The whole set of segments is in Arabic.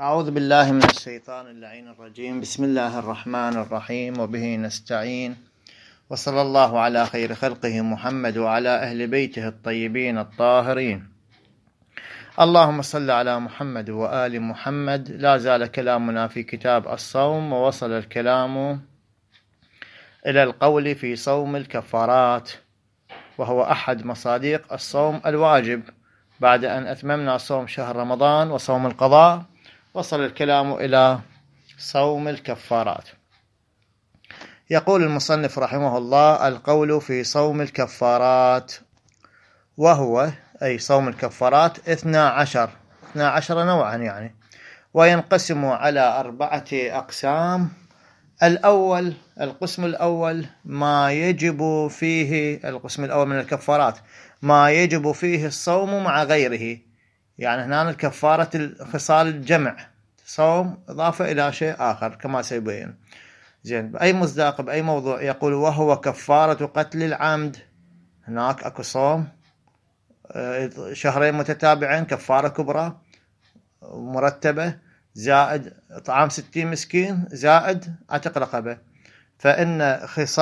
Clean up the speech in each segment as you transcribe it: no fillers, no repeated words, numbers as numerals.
أعوذ بالله من الشيطان اللعين الرجيم. بسم الله الرحمن الرحيم، وبه نستعين، وصلى الله على خير خلقه محمد وعلى أهل بيته الطيبين الطاهرين. اللهم صل على محمد وآل محمد. لا زال كلامنا في كتاب الصوم، ووصل الكلام إلى القول في صوم الكفارات، وهو أحد مصادق الصوم الواجب. بعد أن أتممنا صوم شهر رمضان وصوم القضاء، وصل الكلام إلى صوم الكفارات. يقول المصنف رحمه الله: القول في صوم الكفارات، وهو أي صوم الكفارات 12 نوعا يعني، وينقسم على 4 أقسام. القسم الأول ما يجب فيه، القسم الأول من الكفارات ما يجب فيه الصوم مع غيره. يعني هنا الكفارة خصال الجمع، صوم إضافة إلى شيء آخر كما سيبين. زين، بأي مصداق بأي موضوع؟ يقول: وهو كفارة قتل العمد. هناك أكو صوم 2 شهرين متتابعين، كفارة كبرى مرتبة، زائد إطعام 60 مسكين، زائد عتق رقبة. فإن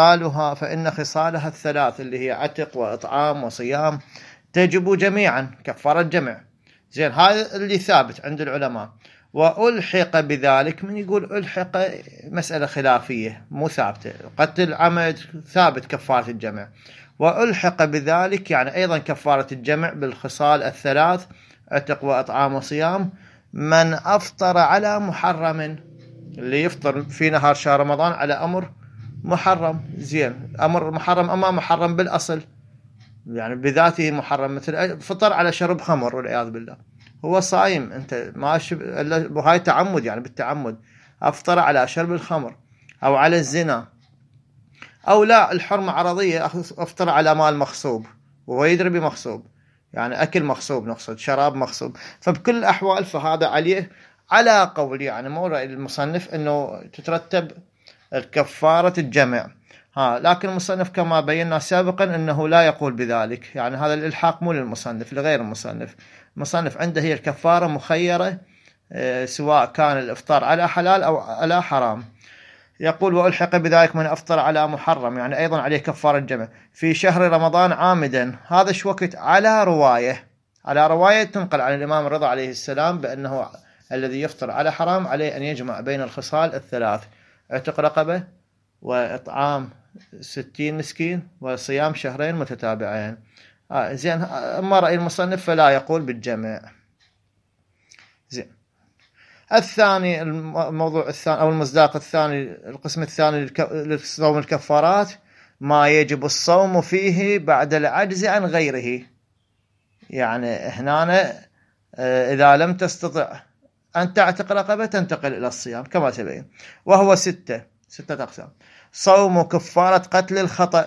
خصالها الثلاث اللي هي عتق وإطعام وصيام تجب جميعا، كفارة جمع. زين، هذا اللي ثابت عند العلماء. وألحق بذلك، من يقول ألحق مسألة خلافية مو ثابتة. قتل عمد ثابت كفارة الجمع، وألحق بذلك يعني أيضا كفارة الجمع بالخصال الثلاث، عتق وإطعام وصيام. من أفطر على محرم، اللي يفطر في نهار شهر رمضان على أمر محرم. زين، أمر محرم، أما محرم بالأصل يعني بذاته محرم، مثل فطر على شرب خمر والعياذ بالله، هو صايم، انت ماشي، وهاي تعمد يعني بالتعمد. افطر على شرب الخمر او على الزنا، او لا الحرمة عرضية، افطر على مال مغصوب وهو يدري بمغصوب، يعني اكل مغصوب نقصد، شراب مغصوب. فبكل الاحوال فهذا عليه على قول، يعني مو رأي المصنف انه تترتب الكفارة الجمع. لكن المصنف كما بينا سابقا انه لا يقول بذلك، يعني هذا الالحاق مو للمصنف، لغير المصنف. المصنف عنده هي الكفارة مخيرة، سواء كان الافطار على حلال او على حرام. يقول: والحق بذلك من افطر على محرم، يعني ايضا عليه كفارة جمع في شهر رمضان عامدا. هذا شو وقت؟ على رواية تنقل عن الامام الرضا عليه السلام بانه الذي يفطر على حرام عليه ان يجمع بين الخصال الثلاث: عتق رقبة، وإطعام 60 مسكين، وصيام 2 شهرين متتابعين. زين، أما رأي المصنف فلا يقول بالجمع. زين، الثاني، الموضوع الثاني أو المصداق الثاني، القسم الثاني لصوم الكفارات ما يجب الصوم فيه بعد العجز عن غيره. يعني هنا إذا لم تستطع أن تعتق رقبة تنتقل إلى الصيام كما تبين، وهو 6 أقسام: صوم كفارة قتل الخطأ،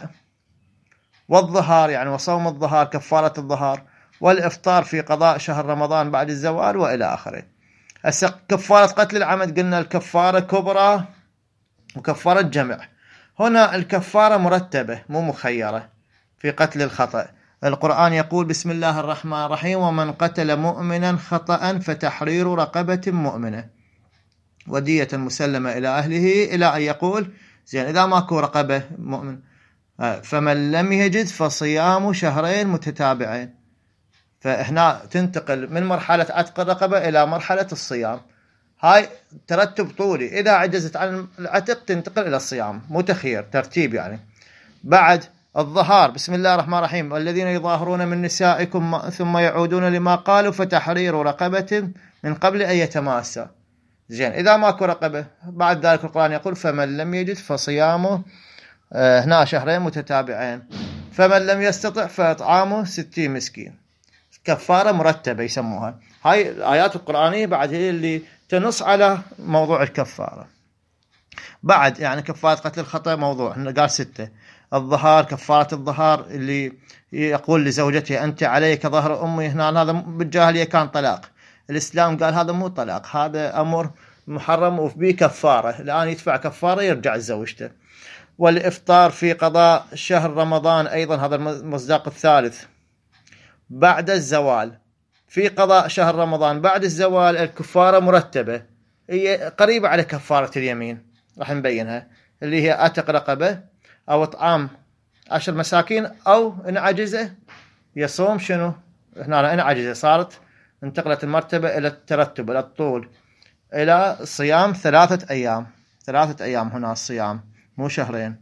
والظهار يعني وصوم الظهار كفارة الظهار، والإفطار في قضاء شهر رمضان بعد الزوال، وإلى آخره. كفارة قتل العمد قلنا الكفارة كبرى وكفارة جمع. هنا الكفارة مرتبة مو مخيرة في قتل الخطأ. القرآن يقول: بسم الله الرحمن الرحيم: ومن قتل مؤمنا خطأ فتحرير رقبة مؤمنة، ودية مسلمة إلى أهله، إلى أن يقول. زين، إذا ماكو رقبة مؤمن فمن لم يجد فصيام 2 شهرين متتابعين. فهنا تنتقل من مرحلة عتق الرقبة إلى مرحلة الصيام. هاي ترتب طولي، إذا عجزت عن العتق تنتقل إلى الصيام، مو تخيير، ترتيب يعني. بعد الظهار: بسم الله الرحمن الرحيم: والذين يظاهرون من نسائكم ثم يعودون لما قالوا فتحرير رقبة من قبل أن يتماسا. زين، إذا ماكو رقبة بعد ذلك القرآن يقول: فمن لم يجد فصيامه هنا 2 شهرين متتابعين، فمن لم يستطع فإطعامه 60 مسكين. كفارة مرتبة يسموها. هاي الآيات القرآنية بعد هي اللي تنص على موضوع الكفارة. بعد يعني كفارة قتل الخطأ موضوع قال 6. الظهار، كفارة الظهار اللي يقول لزوجته: أنت عليك ظهر أمي. هنا هذا بالجاهلية كان طلاق، الإسلام قال هذا مو طلاق، هذا أمر محرم وفيه كفارة، الآن يدفع كفارة يرجع لزوجته. والإفطار في قضاء شهر رمضان أيضا، هذا المصداق الثالث، بعد الزوال في قضاء شهر رمضان بعد الزوال الكفارة مرتبة، هي قريبة على كفارة اليمين، راح نبينها، اللي هي أتق رقبة أو إطعام 10 مساكين، أو إن عجزه يصوم شنو؟ هنا إن عجزه صارت انتقلت المرتبة إلى الترتب، إلى الطول، إلى صيام 3 أيام. 3 أيام هنا الصيام، مو شهرين.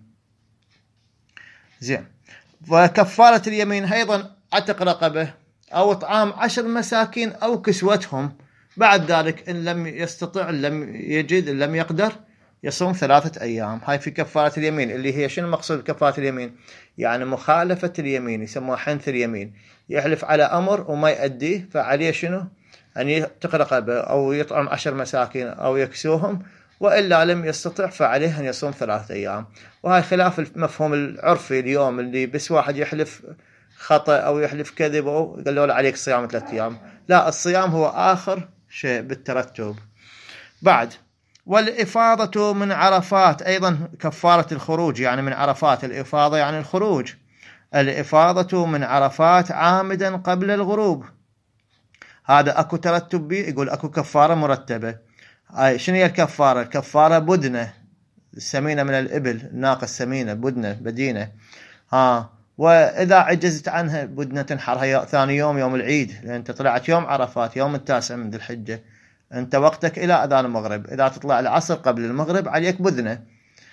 زين. وكفارة اليمين أيضا عتق رقبة أو إطعام 10 مساكين أو كسوتهم. بعد ذلك إن لم يستطع، إن لم يجد، إن لم يقدر، يصوم 3 أيام. هاي في كفارة اليمين، اللي هي شنو مقصود كفارة اليمين؟ يعني مخالفة اليمين، يسموها حنث اليمين، يحلف على أمر وما يؤديه، فعليه شنو؟ أن يعتق رقبة أو يطعم 10 مساكين أو يكسوهم، وإلا لم يستطع فعليه أن يصوم 3 أيام. وهاي خلاف المفهوم العرفي اليوم، اللي بس واحد يحلف خطأ أو يحلف كذب أو قالوا له عليك صيام 3 أيام. لا، الصيام هو آخر شيء بالترتب. بعد، والإفاضة من عرفات، أيضا كفارة الخروج، يعني من عرفات. الإفاضة يعني الخروج. الإفاضة من عرفات عامدا قبل الغروب، هذا أكو ترتب به، يقول أكو كفارة مرتبة. شنو هي الكفارة؟ الكفارة بدنة، السمينة من الإبل، الناقة السمينة، بدنة بدينة. وإذا عجزت عنها بدنة تنحرها ثاني يوم، يوم العيد، لأن أنت طلعت يوم عرفات، يوم 9 من ذي الحجة، أنت وقتك إلى أذان المغرب. إذا تطلع العصر قبل المغرب عليك بدنة،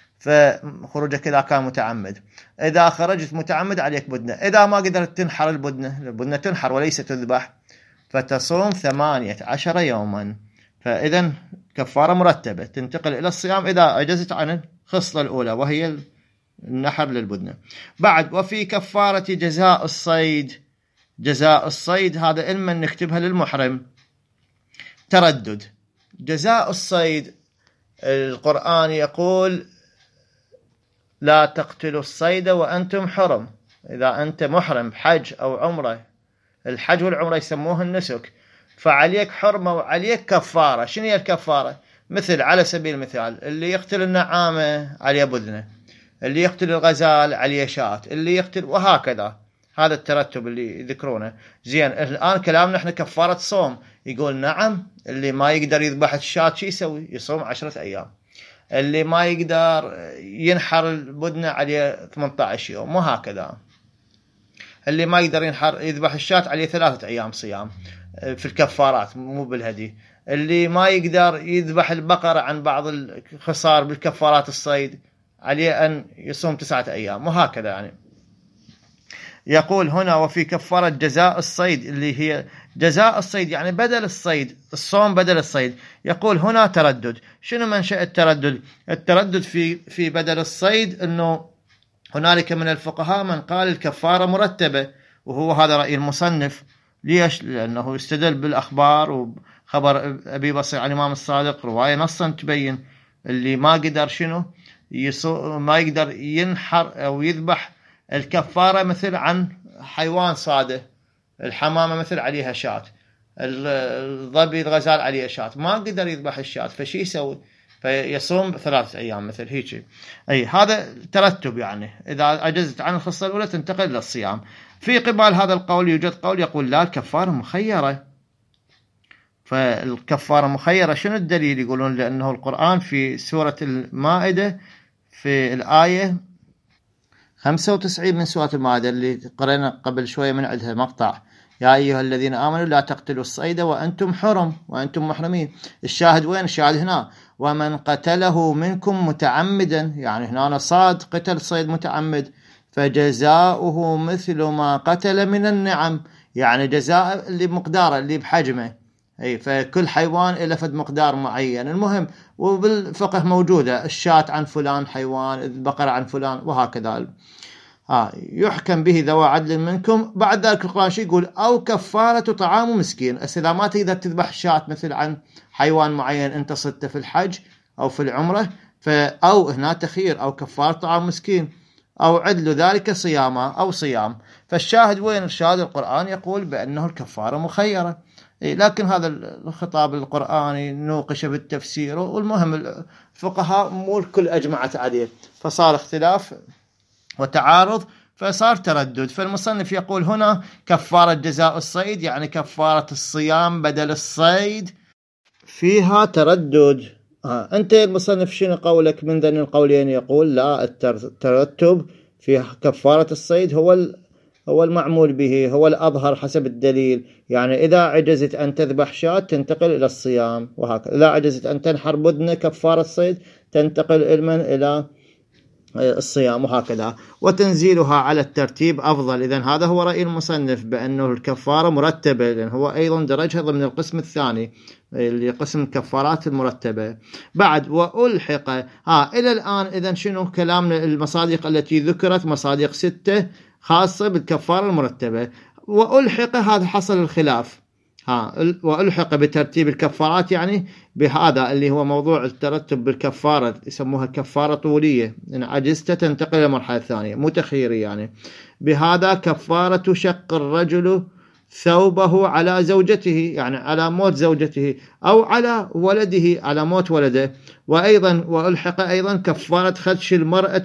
فخروجك إذا كان متعمد. إذا خرجت متعمد عليك بدنة. إذا ما قدرت تنحر البدنة تنحر وليس تذبح، فتصوم 18 يوما. فإذا كفارة مرتبة تنتقل إلى الصيام إذا عجزت عن الخصلة الأولى، وهي النحر للبدنة. بعد، وفي كفارة جزاء الصيد. جزاء الصيد هذا إما نكتبها للمحرم. تردد. جزاء الصيد، القرآن يقول لا تقتلوا الصيد وأنتم حرم. إذا أنت محرم حج أو عمرة، الحج والعمرة يسموه النسك، فعليك حرمة وعليك كفارة. شنو هي الكفارة؟ مثل على سبيل المثال، اللي يقتل النعامة عليه بدنة، اللي يقتل الغزال عليه شاة، اللي يقتل، وهكذا. هذا الترتب اللي يذكرونه. زين، الآن كلامنا احنا كفارة صوم. يقول نعم، اللي ما يقدر يذبح الشاة شو يسوي؟ يصوم 10 أيام. اللي ما يقدر ينحر البدنة عليه 18 يوم، وهكذا. اللي ما يقدر يذبح الشاة عليه 3 أيام صيام في الكفارات، مو بالهدي. اللي ما يقدر يذبح البقرة عن بعض الخصار بالكفارات الصيد، عليه أن يصوم 9 أيام، وهكذا. يعني يقول هنا وفي كفارة جزاء الصيد، اللي هي جزاء الصيد يعني بدل الصيد، الصوم بدل الصيد. يقول هنا تردد. شنو منشأ التردد؟ التردد في بدل الصيد أنه هنالك من الفقهاء من قال الكفارة مرتبة، وهو هذا رأي المصنف. ليش؟ لأنه يستدل بالأخبار، وخبر أبي بصير عن الإمام الصادق رواية نصا تبين اللي ما قدر شنو ما يقدر ينحر أو يذبح الكفارة مثل عن حيوان صاده، الحمامة مثل عليها شاة، الظبي الغزال عليه شاة، ما قدر يذبح الشاة، فشي يسوي؟ فيصوم 3 أيام مثل هيك. أي هذا ترتب، يعني إذا عجزت عن الخصلة الأولى تنتقل إلى الصيام. في قبال هذا القول يوجد قول يقول لا، الكفارة مخيرة. فالكفارة مخيرة شنو الدليل؟ يقولون لأنه القرآن في سورة المائدة في الآية 95 من سورة المائدة اللي قرأنا قبل شوية من عندها مقطع، يا أيها الذين آمنوا لا تقتلوا الصيد وأنتم حرم وأنتم محرمين. الشاهد وين؟ الشاهد هنا ومن قتله منكم متعمدا، يعني هنا صاد قتل صيد متعمد، فجزاؤه مثل ما قتل من النعم، يعني جزاء اللي بمقداره اللي بحجمه. أي فكل حيوان له فد مقدار معين. المهم، وبالفقه موجودة الشاة عن فلان حيوان، البقرة عن فلان، وهكذا. يحكم به ذوى عدل منكم. بعد ذلك القرآن شيء يقول أو كفارة طعام مسكين. إذا ما تقدر تذبح شاة مثل عن حيوان معين أنت صدته في الحج أو في العمرة، أو هنا تخير، أو كفارة طعام مسكين، أو عدل ذلك صياما أو صيام. فالشاهد وين؟ الشاهد القرآن يقول بأنه الكفارة مخيرة. لكن هذا الخطاب القرآني نوقش بالتفسير، والمهم الفقهاء مو الكل أجمعت عليه، فصار اختلاف وتعارض فصار تردد. فالمصنف يقول هنا كفارة جزاء الصيد يعني كفارة الصيام بدل الصيد فيها تردد. أنت المصنف شنو قولك من ذن القولين؟ يقول لا، الترتب في كفارة الصيد هو المعمول به، هو الأظهر حسب الدليل. يعني إذا عجزت أن تذبح شاة تنتقل إلى الصيام، وهكذا إذا عجزت أن تنحر بدنة كفارة الصيد تنتقل إلى الصيام، وهكذا. وتنزيلها على الترتيب أفضل. إذن هذا هو رأي المصنف بأنه الكفارة مرتبة، لأن هو أيضا درجها ضمن القسم الثاني اللي قسم الكفارات المرتبة. بعد وألحق إلى الآن إذن شنو كلامنا؟ المصادق التي ذكرت مصادق 6 خاصة بالكفارة المرتبة. وألحق هذا حصل الخلاف، وألحق بترتيب الكفارات يعني بهذا اللي هو موضوع الترتب بالكفارة، يسموها كفارة طولية، إن عجزت تنتقل إلى المرحلة الثانية متخيري. يعني بهذا كفارة شق الرجل ثوبه على زوجته، يعني على موت زوجته، أو على ولده على موت ولده. وأيضا وألحق أيضا كفارة خدش المرأة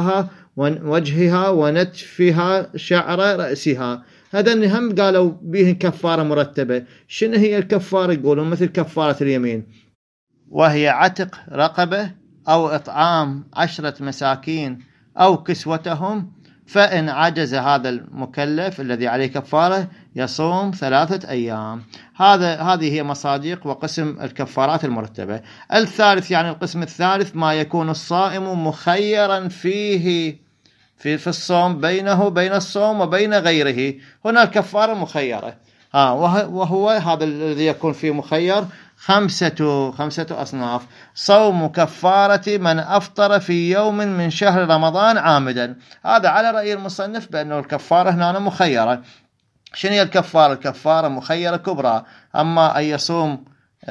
وجهها ونتفها شعر رأسها. هذا هم قالوا به كفارة مرتبة. شنو هي الكفارة؟ يقولون مثل كفارة اليمين، وهي عتق رقبة أو إطعام 10 مساكين أو كسوتهم. فإن عجز هذا المكلف الذي عليه كفارة يصوم 3 أيام. هذه هي مصادق وقسم الكفارات المرتبة. الثالث يعني القسم الثالث ما يكون الصائم مخيرا فيه في الصوم بين الصوم وبين غيره. هنا الكفارة مخيرة، وهو هذا الذي يكون فيه مخير 5 أصناف. صوم كفارة من أفطر في يوم من شهر رمضان عامدا. هذا على رأي المصنف بأنه الكفارة هنا مخيرة. شنو هي الكفارة؟ الكفارة مخيرة كبرى. أما أن يصوم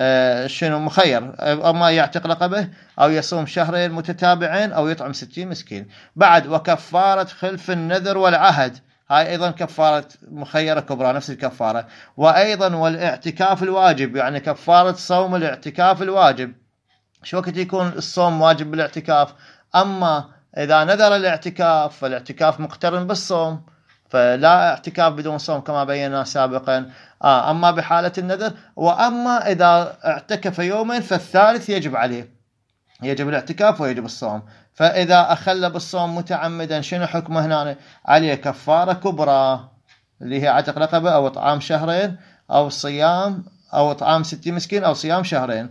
شنو مخير، أما يعتق رقبه أو يصوم 2 شهرين متتابعين أو يطعم 60 مسكين. بعد وكفارة خلف النذر والعهد، هاي أيضا كفارة مخيرة كبرى نفس الكفارة. وأيضا والاعتكاف الواجب، يعني كفارة صوم الاعتكاف الواجب. شو وقت يكون الصوم واجب بالاعتكاف؟ أما إذا نذر الاعتكاف فالاعتكاف مقترن بالصوم، فلا اعتكاف بدون صوم كما بينا سابقا. أما بحالة النذر. وأما إذا اعتكف يومين فالثالث يجب عليه، يجب الاعتكاف ويجب الصوم. فإذا أخل بالصوم متعمدا شنو حكمه هنا؟ عليه كفارة كبرى اللي هي عتق رقبة أو إطعام 2 شهرين أو صيام أو إطعام 60 مسكين أو صيام 2 شهرين.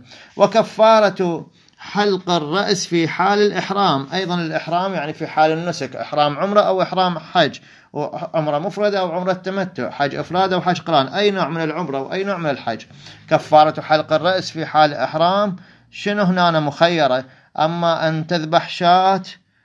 وكفارة حلق الرأس في حال الإحرام. أيضا الإحرام يعني في حال النسك، إحرام عمرة أو إحرام حج، عمرة مفردة أو عمرة تمتع، حج إفراد أو حج قران، أي نوع من العمرة وأي نوع من الحج. كفارة حلق الرأس في حال إحرام شنو هنا مخيرة. أما أن تذبح شاة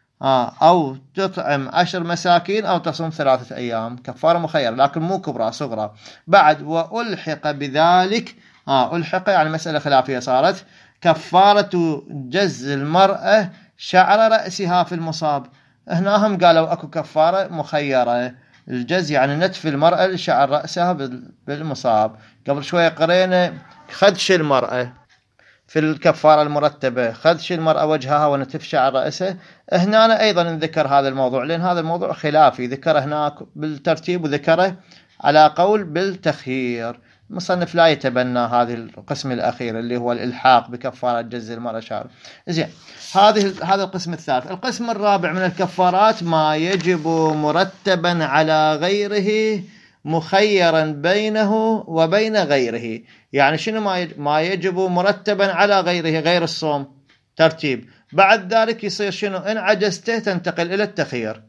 أو تطعم 10 مساكين أو تصوم 3 أيام، كفارة مخيرة لكن مو كبرى، صغرى. بعد وألحق بذلك ألحق يعني مسألة خلافية صارت، كفارة جز المرأة شعر رأسها في المصاب. هنا هم قالوا أكو كفارة مخيرة. الجز يعني نتف المرأة شعر رأسها بالمصاب. قبل شوية قرينا خدش المرأة في الكفارة المرتبة، خدش المرأة وجهها ونتف شعر رأسها. هنا أيضا نذكر هذا الموضوع لأن هذا الموضوع خلافي، ذكره هناك بالترتيب وذكره على قول بالتخيير. المصنف لا يتبنى هذه القسم الأخير اللي هو الإلحاق بكفارة جز المرأة شعر. زين، هذا القسم الثالث. القسم الرابع من الكفارات ما يجب مرتبا على غيره مخيرا بينه وبين غيره. يعني شنو ما يجب مرتبا على غيره، غير الصوم ترتيب. بعد ذلك يصير شنو؟ إن عجزته تنتقل إلى التخيير.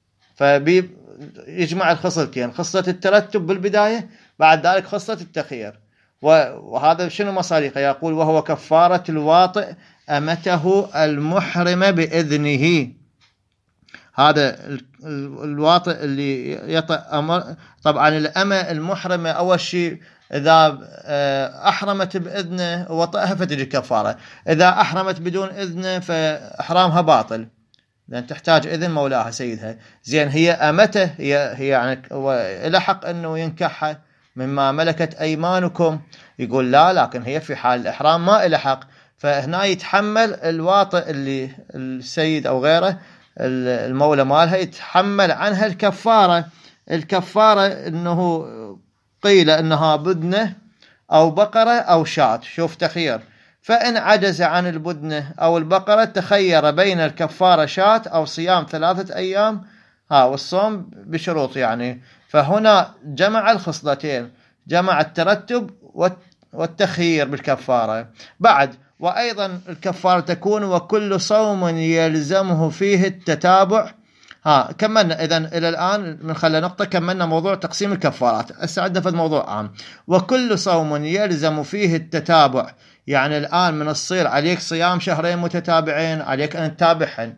فيجمع الخصلتين، خصلة الترتب بالبداية، بعد ذلك خصلة التخيير. وهذا شنو مصاريقه؟ يقول وهو كفارة الواطئ أمته المحرمة بإذنه. هذا الواطئ اللي يطأ طبعا الأمة المحرمة أول شيء إذا أحرمت بإذنه وطأها فتجي كفارة. إذا أحرمت بدون إذنه فإحرامها باطل لأن تحتاج إذن مولاها سيدها. زين، هي أمته، هي يعني إلى حق أنه ينكحها مما ملكت أيمانكم. يقول لا، لكن هي في حال الإحرام ما إلى حق. فهنا يتحمل الواطئ اللي السيد أو غيره المولى مالها يتحمل عنها الكفارة. الكفارة أنه قيل أنها بدنة أو بقرة أو شاة، شوف تخير، فإن عجز عن البدنة أو البقرة تخير بين الكفارة شاة أو صيام 3 أيام والصوم بشروط يعني. فهنا جمع الخصلتين، جمع الترتب والتخيير بالكفارة. بعد وأيضا الكفارة تكون وكل صوم يلزمه فيه التتابع. كملنا إذن إلى الآن من خلال نقطة كملنا موضوع تقسيم الكفارات. أسعدنا في الموضوع عام. وكل صوم يلزم فيه التتابع، يعني الآن من الصير عليك صيام 2 متتابعين، عليك أن تتابعهن،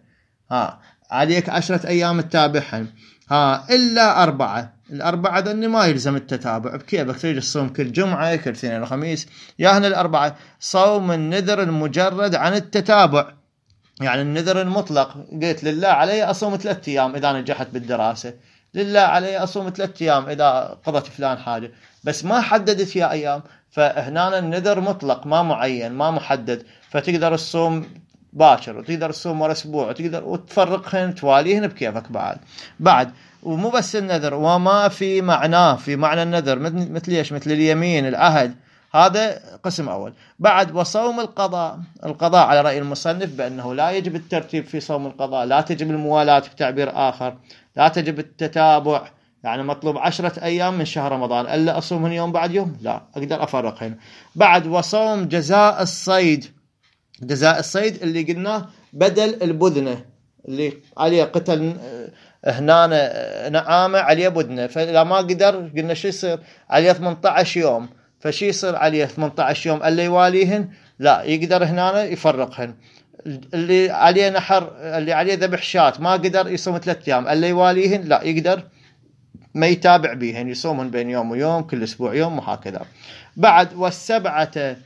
عليك 10 أيام تتابعهن، إلا 4. ال4 ذني ما يلزم التتابع، بكيفك تريد الصوم كل جمعة كل اثنين وخميس، ياهن ال4. صوم النذر المجرد عن التتابع، يعني النذر المطلق، قلت لله علي أصوم 3 أيام إذا نجحت بالدراسة، لله علي أصوم 3 أيام إذا قضت فلان حاجة، بس ما حددت فيها أيام. فهنا النذر مطلق ما معين ما محدد، فتقدر الصوم باكر وتقدر الصوم ورا أسبوع وتقدر وتفرقهن تواليهن بكيفك. بعد ومو بس النذر، وما في معناه، في معنى النذر مثل ايش؟ مثل اليمين، العهد، هذا قسم أول. بعد وصوم القضاء. القضاء على رأي المصنف بأنه لا يجب الترتيب في صوم القضاء، لا تجب الموالاة بتعبير آخر، لا تجب التتابع، يعني مطلوب 10 أيام من شهر رمضان ألا أصومهن يوم بعد يوم، لا أقدر أفرقهن. بعد وصوم جزاء الصيد. جزاء الصيد اللي قلناه بدل البذنة اللي عليه قتل هنا نعامة عليه بدنة، فإذا ما قدر قلنا شو يصير عليه 18 يوم، فشي يصير عليه 18 يوم اللي يواليهن لا يقدر هنا يفرقهن. اللي عليه نحر، اللي عليه ذبح شاة ما قدر يصوم 3 أيام اللي يواليهن لا يقدر ما يتابع بيهن، يصومهن بين يوم ويوم كل أسبوع يوم وهكذا. بعد والسبعة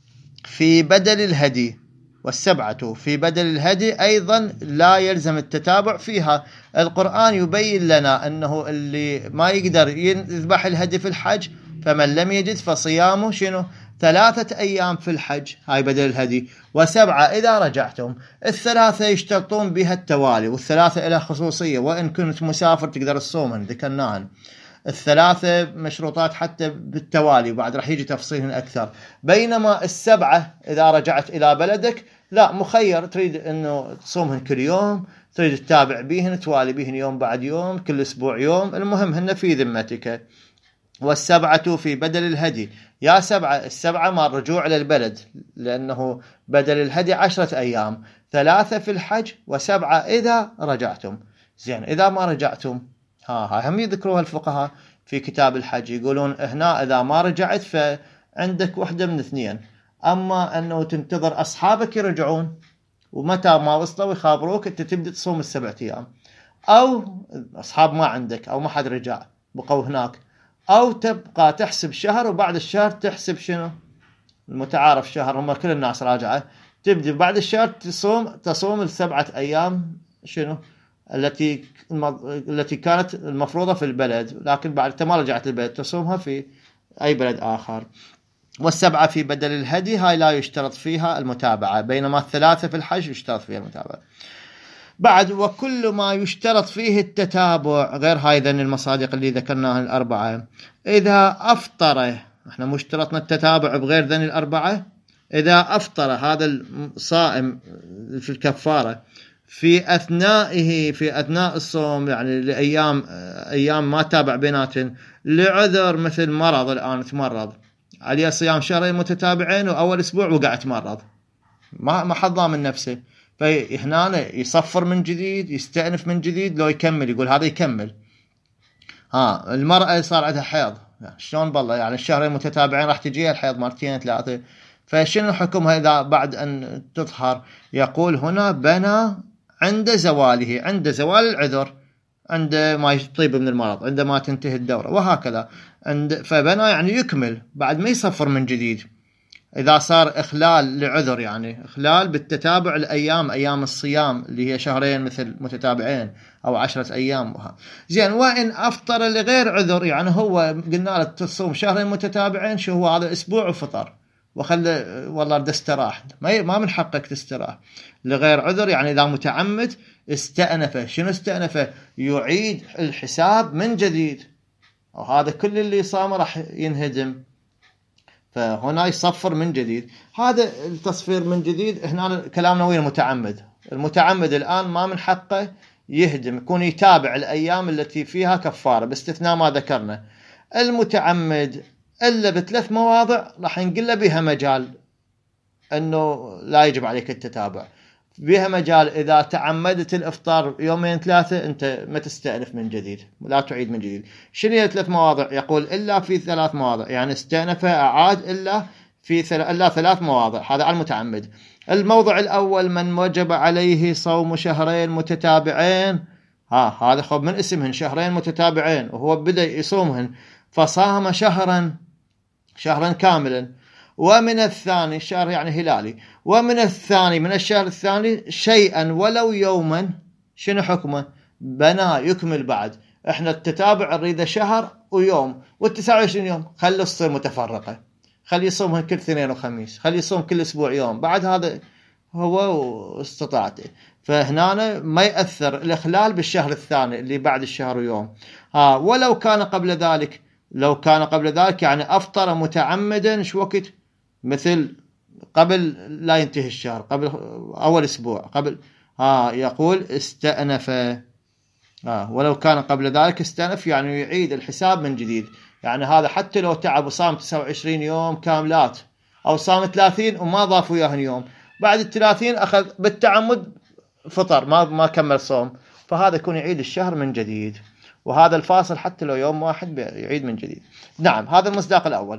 في بدل الهدي. والسبعة في بدل الهدي أيضا لا يلزم التتابع فيها. القرآن يبين لنا أنه اللي ما يقدر يذبح الهدي في الحج فمن لم يجد فصيامه شنو 3 أيام في الحج، هاي بدل الهدي، و7 إذا رجعتم. ال3 يشترطون بها التوالي، وال3 إلى خصوصية، وإن كنت مسافر تقدر تصومهن ذكرناهن. ال3 مشروطات حتى بالتوالي، وبعد رح يجي تفصيلهن أكثر. بينما ال7 إذا رجعت إلى بلدك لا مخير، تريد أنه تصومهن كل يوم، تريد تتابع بيهن توالي بيهن يوم بعد يوم كل أسبوع يوم، المهم هن في ذمتك. وال7 في بدل الهدي. يا 7 ال7 مع الرجوع إلى البلد، لأنه بدل الهدي 10 أيام، 3 في الحج و7 إذا رجعتم. زين إذا ما رجعتم هم يذكروها الفقهاء في كتاب الحج، يقولون هنا إذا ما رجعت فعندك واحدة من 2، أما أنه تنتظر أصحابك يرجعون ومتى ما وصلوا يخابروك أنت تبدأ تصوم ال7 أيام، أو أصحاب ما عندك أو ما حد رجع بقوا هناك، أو تبقى تحسب شهر وبعد الشهر تحسب شنو المتعارف شهر، هم كل الناس راجعة، تبدأ بعد الشهر تصوم ال7 أيام شنو التي كانت المفروضة في البلد، لكن بعد ما رجعت البلد تصومها في أي بلد آخر. وال7 في بدل الهدي هاي لا يشترط فيها المتابعة، بينما ال3 في الحج يشترط فيها المتابعة. بعد وكل ما يشترط فيه التتابع غير هاي ذن المصادق اللي ذكرناها ال4. إذا أفطر، احنا مشترطنا التتابع بغير ذن ال4، إذا أفطر هذا الصائم في الكفارة في أثناء الصوم، يعني أيام ما تابع بيناتن لعذر مثل مرض، الآن تمرض عليه صيام 2 متتابعين وأول أسبوع وقعت مرض ما حضى من نفسه، فهنا يصفر من جديد يستأنف من جديد لو يكمل، يقول هذا يكمل. المرأة صار عندها حيض، شلون بالله يعني 2 متتابعين راح تجيها الحيض 2 3، فشنو حكمها إذا بعد أن تطهر؟ يقول هنا بنى عند زواله، عند زوال العذر، عند ما يطيب من المرض، عندما تنتهي الدورة وهكذا، فبنى يعني يكمل بعد ما يصفر من جديد. إذا صار إخلال لعذر، يعني إخلال بالتتابع الأيام، أيام الصيام اللي هي 2 مثل متتابعين أو 10 أيام زين. وإن أفطر لغير عذر، يعني هو قلنا له تصوم 2 متتابعين، شو هو هذا أسبوع وفطر وخلى والله بدي استراح، ما من حقك تستراح لغير عذر. يعني إذا متعمد استأنفه. شنو استأنفه؟ يعيد الحساب من جديد، وهذا كل اللي صام راح ينهدم، فهنا يصفر من جديد. هذا التصفير من جديد. هنا كلامنا وين المتعمد. المتعمد الآن ما من حقه يهدم، يكون يتابع الأيام التي فيها كفارة باستثناء ما ذكرنا. المتعمد إلا بثلاث مواضع راح نقل بها مجال أنه لا يجب عليك التتابع، بها مجال إذا تعمدت الإفطار يومين ثلاثة أنت ما تستأنف من جديد، لا تعيد من جديد. شنو هي ثلاث مواضع؟ يقول إلا في ثلاث مواضع، يعني استأنف أعاد إلا في إلا ثلاث مواضع. هذا على المتعمد. الموضع الأول من وجب عليه صوم شهرين متتابعين. هذا خب من اسمهن شهرين متتابعين، وهو بدأ يصومهن فصام شهرا كاملا. ومن الثاني الشهر يعني هلالي، ومن الثاني من الشهر الثاني شيئا ولو يوما. شنو حكمه؟ بنى يكمل بعد. احنا التتابع نريده شهر ويوم، وال29 يوم خلي تصير متفرقة، خلي يصومها كل اثنين وخميس، خلي يصوم كل اسبوع يوم. بعد هذا هو استطاعته. فهنا ما يأثر الإخلال بالشهر الثاني اللي بعد الشهر ويوم. ولو كان قبل ذلك، لو كان قبل ذلك يعني أفطر متعمدا شو وقت؟ مثل قبل لا ينتهي الشهر، قبل أول أسبوع قبل. يقول استأنف. ولو كان قبل ذلك استأنف، يعني يعيد الحساب من جديد. يعني هذا حتى لو تعب وصام 29 يوم كاملات، أو صام 30 وما ضافوا إياهن يوم، بعد 30 أخذ بالتعمد فطر ما كمل صوم، فهذا يكون يعيد الشهر من جديد. وهذا الفاصل حتى لو يوم واحد يعيد من جديد. نعم، هذا المصداق الأول.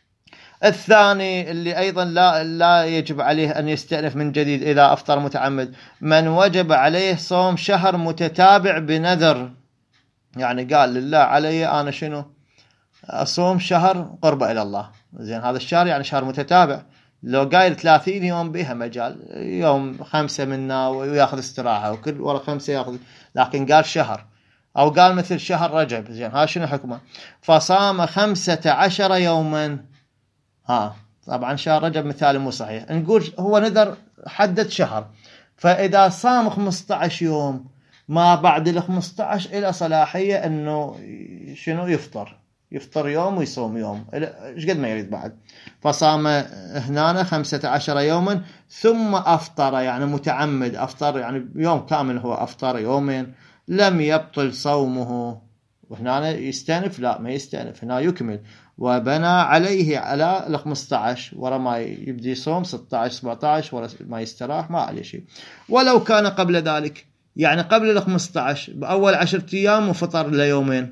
الثاني اللي أيضا لا يجب عليه أن يستأنف من جديد إذا أفطر متعمد، من وجب عليه صوم شهر متتابع بنذر. يعني قال لله علي أنا شنو أصوم شهر قربة إلى الله، زين هذا الشهر يعني شهر متتابع. لو قايل 30 يوم بها مجال، يوم 5 منا وياخذ استراحة، وكل ورا 5 ياخذ، لكن قال شهر، أو قال مثل شهر رجب، زين ها شنو حكمه؟ فصام 15 يوما. طبعا شهر رجب مثال مو صحيح، نقول هو نذر حدد شهر، فإذا صام 15 يوم ما بعد ال 15 إلى صلاحية أنه شنو يفطر يوم ويصوم يوم، ايش قد ما يريد بعد. فصام هنا 15 يوما ثم أفطر، يعني متعمد أفطر يعني يوم كامل، هو أفطر يومين، لم يبطل صومه. وهنا يستأنف؟ لا ما يستأنف، هنا يكمل. وبنى عليه على ال 15 ورا ما يبدي يصوم 16 17 ورا ما يستراح ما عليه شيء. ولو كان قبل ذلك، يعني قبل ال 15 بأول 10 أيام وفطر ليومين،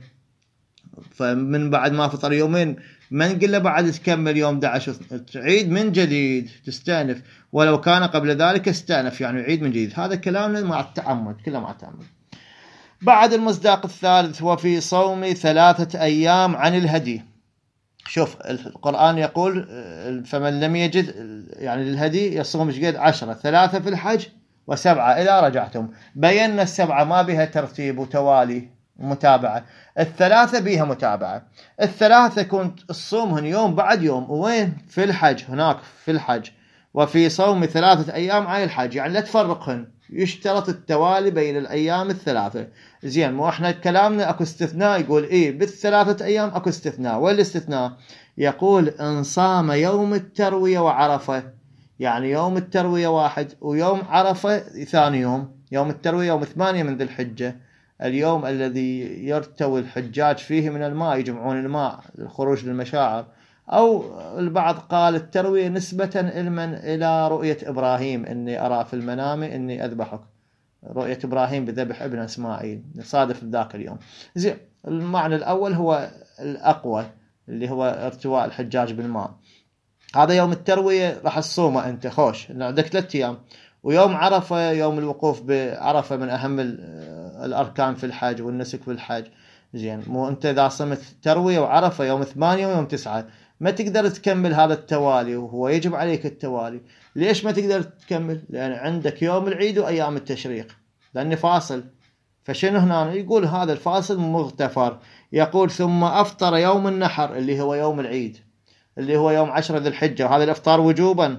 فمن بعد ما فطر يومين ما نقول له بعد تكمل يوم 11 تعيد من جديد تستأنف. ولو كان قبل ذلك استأنف، يعني يعيد من جديد. هذا كلامنا مع التعمد، كله مع التعمد. بعد المصداق الثالث وفي صوم 3 أيام عن الهدي. شوف القرآن يقول فمن لم يجد يعني الهدي يصوم شقد 10، 3 في الحج و7 إذا رجعتم. بينا 7 ما بها ترتيب وتوالي ومتابعة، 3 بها متابعة. 3 كنت الصومهن يوم بعد يوم، وين؟ في الحج، هناك في الحج. وفي صوم 3 أيام عن الحج، يعني لا تفرقهن، يشترط التوالي بين الأيام الثلاثة. زين، مو احنا كلامنا اكو استثناء، يقول بال3 أيام اكو استثناء. والاستثناء يقول ان صام يوم التروية وعرفة، يعني يوم التروية واحد ويوم عرفة ثاني يوم. يوم التروية يوم 8 من ذي الحجة، اليوم الذي يرتوي الحجاج فيه من الماء، يجمعون الماء للخروج للمشاعر. أو البعض قال التروية نسبة إلى رؤية إبراهيم، إني أرى في المنام إني أذبحك، رؤية إبراهيم بذبح ابن إسماعيل، صادف ذاك اليوم. زين، المعنى الأول هو الأقوى، اللي هو ارتواء الحجاج بالماء. هذا يوم التروية راح تصومه أنت خوش، عندك 3 أيام. ويوم عرفة، يوم الوقوف بعرفة، من أهم الأركان في الحج والنسك في الحج. زين، مو أنت إذا صمت تروية وعرفة يوم 8 ويوم 9 ما تقدر تكمل هذا التوالي، وهو يجب عليك التوالي. ليش ما تقدر تكمل؟ لأن عندك يوم العيد وأيام التشريق، لأنه فاصل. فشنو هنا يقول؟ هذا الفاصل مغتفر. يقول ثم أفطر يوم النحر اللي هو يوم العيد. اللي هو يوم 10 ذي الحجة، وهذا الإفطار وجوبا،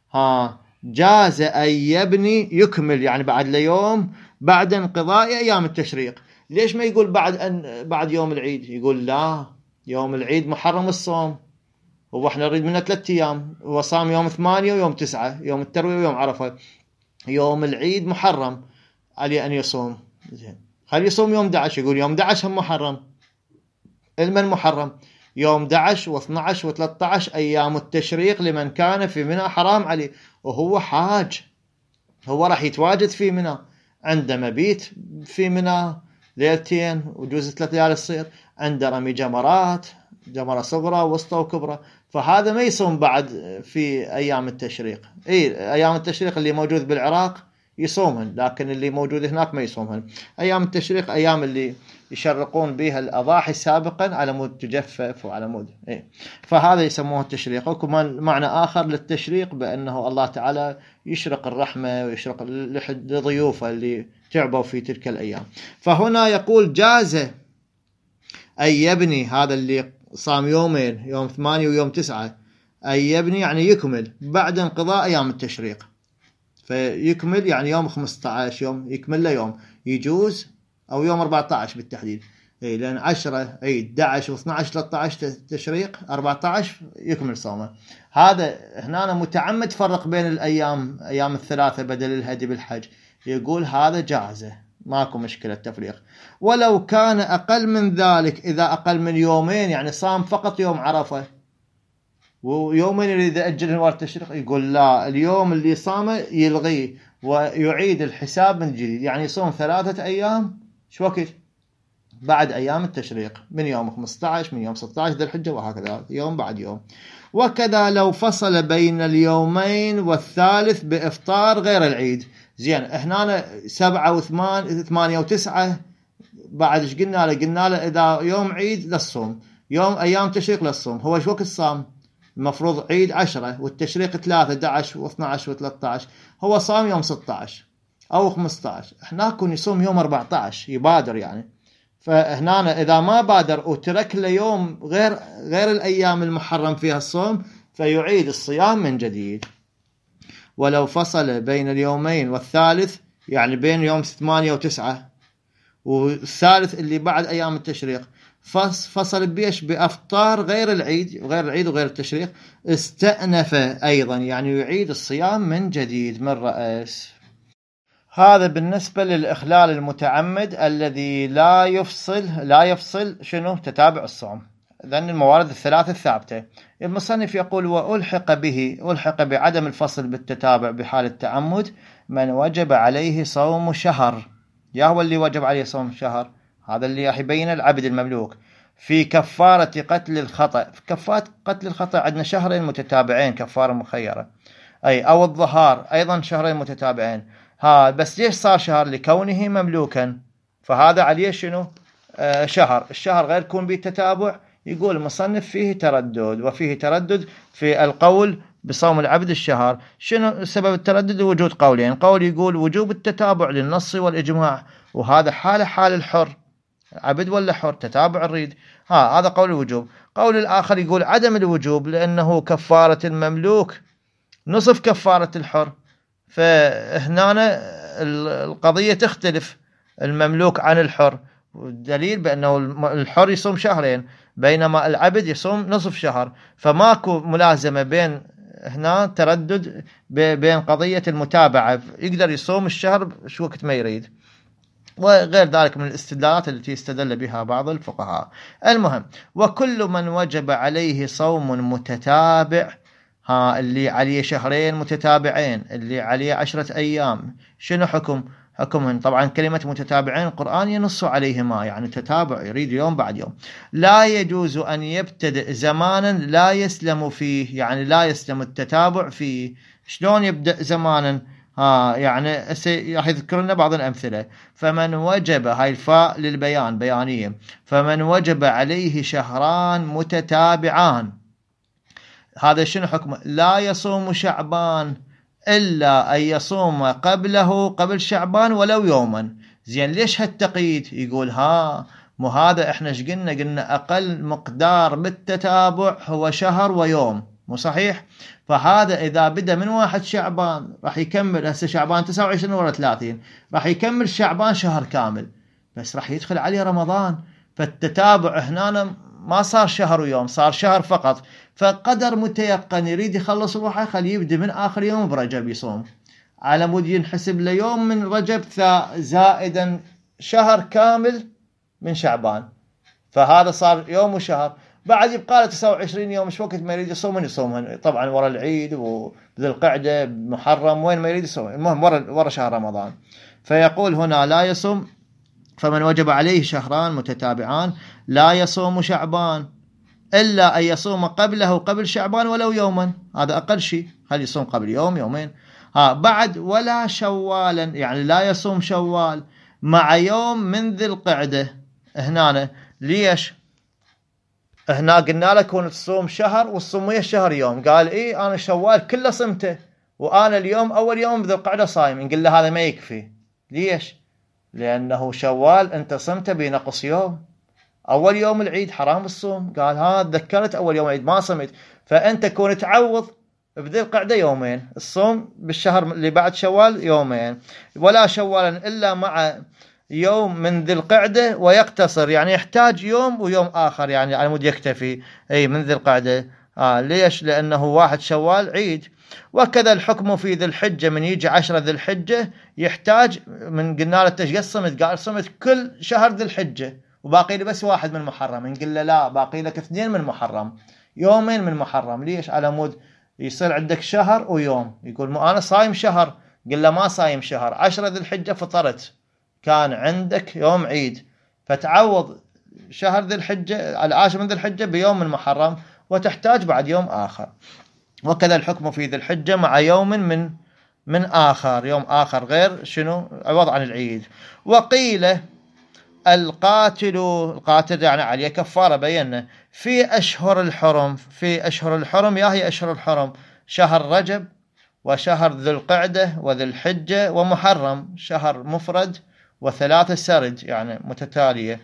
جاز أن يبني يكمل يعني بعد ليوم بعد انقضاء أيام التشريق. ليش ما يقول بعد يوم العيد؟ يقول لا، يوم العيد محرم الصوم، واحنا نريد منه 3 أيام، وصام يوم 8 ويوم 9، يوم التروية ويوم عرفة. يوم العيد محرم عليه أن يصوم، زين خلي يصوم يوم 11. يقول يوم 11 هم محرم. المن محرم يوم 11 و12 و13 أيام التشريق لمن كان في منى حرام عليه، وهو حاج، هو راح يتواجد في منى، عنده مبيت في منى ليلتين وجوز 3 ليالي الصير، عنده رمي جمرات، جمرة صغرى وسطى وكبرى، فهذا ما يصوم بعد في أيام التشريق. أيام التشريق اللي موجود بالعراق يصومهن، لكن اللي موجود هناك ما يصومهن. أيام التشريق أيام اللي يشرقون بها الأضاحي سابقا على مود تجفف وعلى مود فهذا يسموه التشريق. وكمان معنى آخر للتشريق بأنه الله تعالى يشرق الرحمة ويشرق لضيوفه اللي تعبوا في تلك الأيام. فهنا يقول جاز أن يبني، هذا اللي صام يومين، يوم 8 ويوم 9، أن يبني يعني يكمل بعد انقضاء أيام التشريق. فيكمل يعني يوم 15 يوم يكمل له يوم، يجوز أو يوم 14 بالتحديد، لأن 10 عيد 11 و12 13 تشريق 14 يكمل صومه. هذا هنا أنا متعمد فرق بين الأيام، أيام الثلاثة بدل الهدي بالحج، يقول هذا جازة ماكو مشكلة تفريق. ولو كان أقل من ذلك، إذا أقل من يومين يعني صام فقط يوم عرفة ويومين يريد يأجل ورا التشريق، يقول لا، اليوم اللي صامه يلغيه ويعيد الحساب من جديد، يعني يصوم 3 أيام شو وقت بعد أيام التشريق، من يوم 15 من يوم 16 ذي الحجة، وهكذا يوم بعد يوم. وكذا لو فصل بين اليومين والثالث بإفطار غير العيد. زين هنا 7 و8 و9 بعد ايش قلنا له؟ قلنا له إذا يوم عيد للصوم، يوم أيام تشريق للصوم. هو شو وقت صام؟ المفروض عيد 10 والتشريق 3 11 و12 و13، هو صام يوم 16 أو 15، هنا كون يصوم يوم 14 يبادر يعني. فهنا إذا ما بادر وترك له يوم غير الأيام المحرم فيها الصوم، فيعيد الصيام من جديد. ولو فصل بين اليومين والثالث، يعني بين يوم 8 و9 والثالث اللي بعد أيام التشريق، فصل بيش بأفطار غير العيد وغير التشريق، استأنف أيضا، يعني يعيد الصيام من جديد من رأس. هذا بالنسبة للإخلال المتعمد الذي لا يفصل شنو تتابع الصوم، لأن الموارد الثلاثة الثابتة. المصنف يقول ألحق بعدم الفصل بالتتابع بحال التعمد من وجب عليه صوم شهر. يا هو اللي وجب عليه صوم شهر، هذا اللي يبين العبد المملوك في كفارة قتل الخطأ. في كفارة قتل الخطأ عندنا شهرين متتابعين كفارة مخيرة، أو الظهار أيضا شهرين متتابعين. بس ليش صار شهر؟ لكونه مملوكا، فهذا عليه شنو؟ شهر. الشهر غير يكون به تتابع. يقول المصنف فيه تردد في القول بصوم العبد الشهر. شنو سبب التردد؟ وجود قولين، قول يقول وجوب التتابع للنص والإجماع، وهذا حال الحر، عبد ولا حر تتابع الريد، هذا قول الوجوب. قول الآخر يقول عدم الوجوب، لأنه كفارة المملوك نصف كفارة الحر، فهنا القضية تختلف، المملوك عن الحر، والدليل بأنه الحر يصوم شهرين بينما العبد يصوم نصف شهر، فماكو ملازمة بين هنا تردد بين قضية المتابعة، يقدر يصوم الشهر شو وقت ما يريد، وغير ذلك من الاستدلالات التي استدل بها بعض الفقهاء. المهم، وكل من وجب عليه صوم متتابع، اللي عليه شهرين متتابعين، اللي عليه 10 أيام، شنو حكمهن؟ طبعا كلمة متتابعين القرآن ينص عليهما، يعني تتابع يريد يوم بعد يوم. لا يجوز أن يبتدئ زمانا لا يسلم فيه، يعني لا يسلم التتابع فيه. شلون يبدأ زمانا؟ يعني راح يذكر لنا بعض الأمثلة. فمن وجب، هاي الفاء للبيان بيانية، فمن وجب عليه شهران متتابعان، هذا شنو حكمه؟ لا يصوم شعبان إلا أن يصوم قبل شعبان ولو يوما. زين ليش هالتقييد؟ يقول مو هذا احنا ايش قلنا اقل مقدار بالتتابع هو شهر ويوم، مو صحيح؟ فهذا اذا بدا من 1 شعبان راح يكمل، هسه شعبان 29 ولا 30 راح يكمل شعبان شهر كامل، بس راح يدخل عليه رمضان، فالتتابع هنا ما صار شهر ويوم، صار شهر فقط. فقدر متيقن يريد يخلص روحه خليه يبدأ من آخر يوم برجب يصوم، على مود ينحسب ليوم من رجب زائدا شهر كامل من شعبان، فهذا صار يوم وشهر. بعد يبقى له 29 يوم، مش وقت ما يريد يصومهن طبعا ورا العيد وذي القعدة محرم وين ما يريد يصوم، المهم ورا شهر رمضان. فيقول هنا لا يصوم، فمن وجب عليه شهران متتابعان لا يصوم شعبان إلا أن يصوم قبله قبل شعبان ولو يوما، هذا أقل شيء، هل يصوم قبل يوم يومين. بعد ولا شوالا، يعني لا يصوم شوال مع يوم من ذي القعدة. هنا ليش؟ هنا قلنا لك كنت تصوم شهر والصوم ويا الشهر يوم، قال إيه أنا شوال كله صمته وأنا اليوم أول يوم ذي القعدة صايم، نقول له هذا ما يكفي. ليش؟ لأنه شوال أنت صمته بنقص يوم، أول يوم العيد حرام الصوم، قال تذكرت أول يوم العيد ما صمت، فأنت كون تعوض بذي القعدة يومين، الصوم بالشهر اللي بعد شوال يومين. ولا شوالا إلا مع يوم من ذي القعدة ويقتصر، يعني يحتاج يوم ويوم آخر، يعني على مود يكتفي أي من ذي القعدة. ليش؟ لأنه 1 شوال عيد. وكذا الحكم في ذي الحجة، من يجي 10 ذي الحجة يحتاج، من قلنا له تشقى صمت، قال صمت كل شهر ذي الحجة وباقي لي بس 1 من محرم، نقول له لا باقي لك 2 من محرم، يومين من محرم. ليش؟ على مود يصير عندك شهر ويوم. يقول مو أنا صايم شهر، قل له ما صايم شهر، 10 ذي الحجة فطرت كان عندك يوم عيد، فتعوض شهر ذي الحجة العاشر من ذي الحجة بيوم من محرم وتحتاج بعد يوم آخر. وكذا الحكم في ذي الحجة مع يوم من آخر، يوم آخر غير شنو عوض عن العيد. وقيل القاتل يعني عليه كفارة، بينا في أشهر الحرم، في أشهر الحرم يا هي أشهر الحرم شهر رجب وشهر ذو القعدة وذو الحجة ومحرم، شهر مفرد و3 سرد يعني متتالية.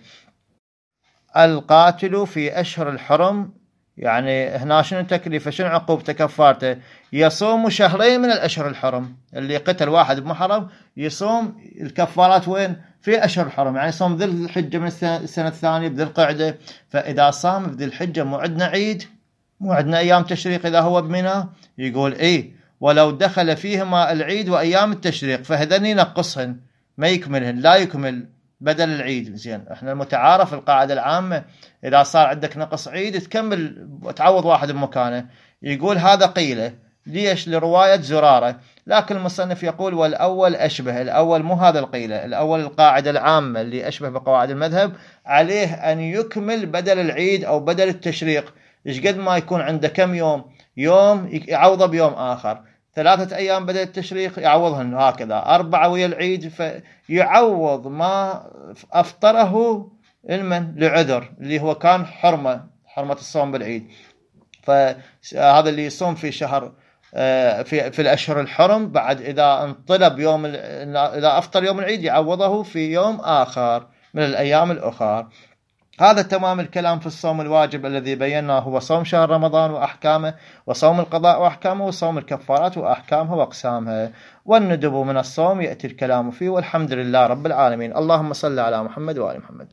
القاتل في أشهر الحرم، يعني هنا شنو تكليفه، شنو عقوبته كفارته؟ يصوم شهرين من الأشهر الحرم، اللي قتل واحد بمحرم يصوم الكفارات وين؟ في أشهر الحرم، يعني صوم ذي الحجة من السنة الثانية بذي القعدة. فإذا صام بذي الحجة مو عندنا عيد، مو عندنا أيام تشريق إذا هو بمنى، يقول إيه ولو دخل فيهما العيد وأيام التشريق فهذني ينقصهن ما يكملهن، لا يكمل بدل العيد. زين احنا المتعارف القاعدة العامة إذا صار عندك نقص عيد تكمل وتعوض واحد بمكانه. يقول هذا قيله، ليش؟ لرواية زرارة، لكن المصنف يقول والأول أشبه، الأول مو هذا القيله، الأول القاعدة العامة اللي أشبه بقواعد المذهب، عليه أن يكمل بدل العيد أو بدل التشريق. إيش قد ما يكون عنده كم يوم يعوضه بيوم آخر، 3 أيام بدل التشريق يعوضهن هكذا، 4 ويا العيد فيعوض ما أفطره المن لعذر اللي هو كان حرمة الصوم بالعيد. فهذا اللي يصوم في شهر في الأشهر الحرم بعد إذا انطلب إذا أفطر يوم العيد يعوضه في يوم آخر من الأيام الأخرى. هذا تمام الكلام في الصوم الواجب الذي بيناه، هو صوم شهر رمضان وأحكامه، وصوم القضاء وأحكامه، وصوم الكفارات وأحكامها وأقسامها. والندب من الصوم يأتي الكلام فيه، والحمد لله رب العالمين. اللهم صل على محمد وآل محمد.